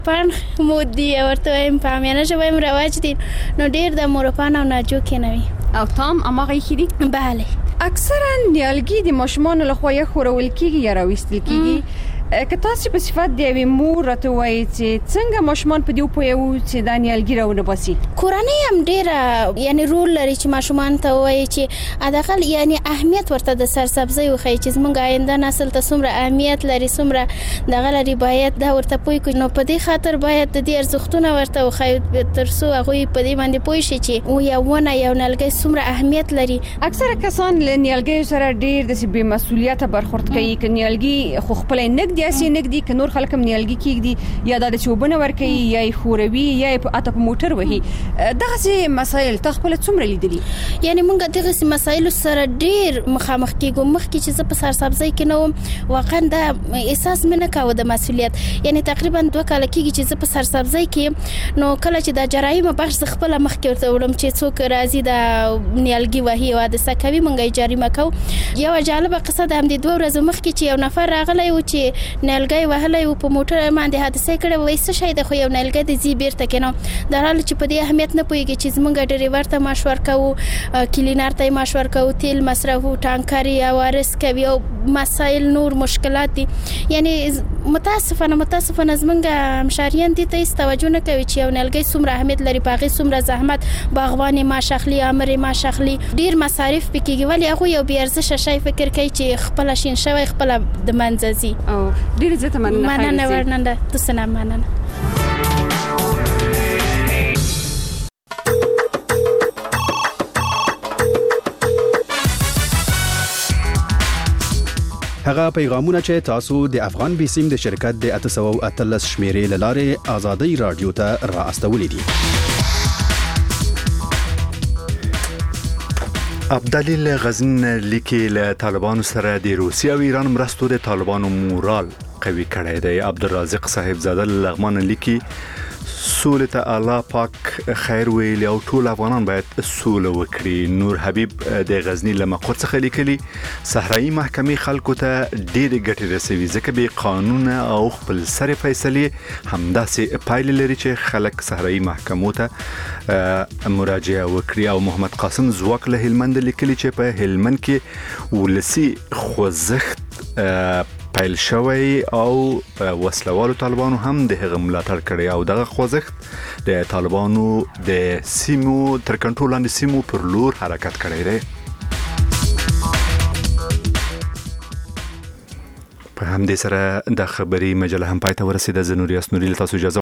پان مود دی ورته وایم په عامیانه ژبه وایم رواج دي نو ډیر د مورپان او ناجو کې نه وي او تام اماغه خېری بله اکثرا نیالګي د ماشومان له خوا یې خورول کیږي یا راوستل کیږي که تاسو په صفات دی وی مور راته وایي چې څنګه ماشومان په دې پوهیو چې د نیالګي راونه باسي کورنۍ هم ډیره یعنی رول لري چې ماشومان ته وایي چې اداقل یعنی اهمیت ورته د سرسبزي وخی چې زمونږ آینده نسل ته څومره اهمیت لري څومره دغه لري باید دا ورته پوي کو نو په دې خاطر باید د دې ارزښتونه ورته وخی ترڅو هغه په دې باندې پوي شي چې او یو ونه یو نیالګي څومره اهمیت لري اکثره کسان له نیالګي سره ډیر د بې مسؤلیت برخورد کوي ک نیالګي خو خپل نګ سیاسي نګدي ک نور خلک هم نیالګي کېږي یا د چوبونه ورکي یا خوروي یا په اته په موټر وهي دغه سي مسایل تخپل څومره لیدلي یعنی مونږ دغه سي مسایل سره ډیر مخامخ کېږو مخکې چې زه په سرسبزي کې نو واقعا دا احساس مې نه کاوه د مسؤلیت یعنی تقریبا 2 کال کېږي چې زه په سرسبزي کې نو کله چې د جرایم بخش خپل مخ کې ورته وړم چې څوک راځي د نیالګي وهي او د سکوي مونږه جریمه کو یو جالبه قصه د هم د 2 ورځې مخکې چې یو نفر راغلی و چې نیالګي وهلای او په موټر باندې حادثه کړې وای څه شي د خو یو نیالګي د زی بیرته کینو درحال چې په دې اهمیت نه پويږي چې زمونږ ډریور ته مشور کوو کلینر ته مشور کوو تیل مصرف او ټانکري او وارث کوي او مسائل نور مشکلات دي یعنی متاسفانه زمونږ مشاریان دي ته توجه نه کوي چې یو نیالګي څومره اهمیت لري پاغي څومره زحمت باغوان ما شخلي امر ما شخلي ډیر مصارف پکېږي ولی هغه یو بي ارزښت شي فکر کوي چې خپل شین شوی خپل د منځزي او ډیر زه ته مننه ورننده تاسو مننه هغه پیغامونه چې تاسو د افغان بیسیم د شرکت د 813 شمیرې لاره آزادۍ رادیو ته را استولې دي. عبدالله غزن لیکي له طالبانو سره د روسیې او ایران مرستو د طالبانو مورال قوي کړی دی. عبدالرازق صاحبزاده لغمان لیکي سولې ته الله پاک خیر ویلي او ټول افغانان باید سوله وکړي. نور حبیب د غزنی له مقر څخه لیکلي صحرایي محکمې خلکو ته ډېرې ګټې رسوي ځکه به قانون او خپل سر فیصلې همداسې پایلې لري چې خلک صحرایي محکمو ته مراجعه وکړي. او محمد قاسم زواک له هلمند لیکلي چې په هلمند کې ولسی خوځښت پیل شوی او وسلوالو طالبانو هم د هغه ملاتړ کړی او دغه خوځښت د طالبانو د سیمو تر کنټرول لاندې سیمو پر لور حرکت کړی دی. په همدې سره د خبري مجله هم پای ته ورسېده. زه نور یاس نوري له تاسو اجازه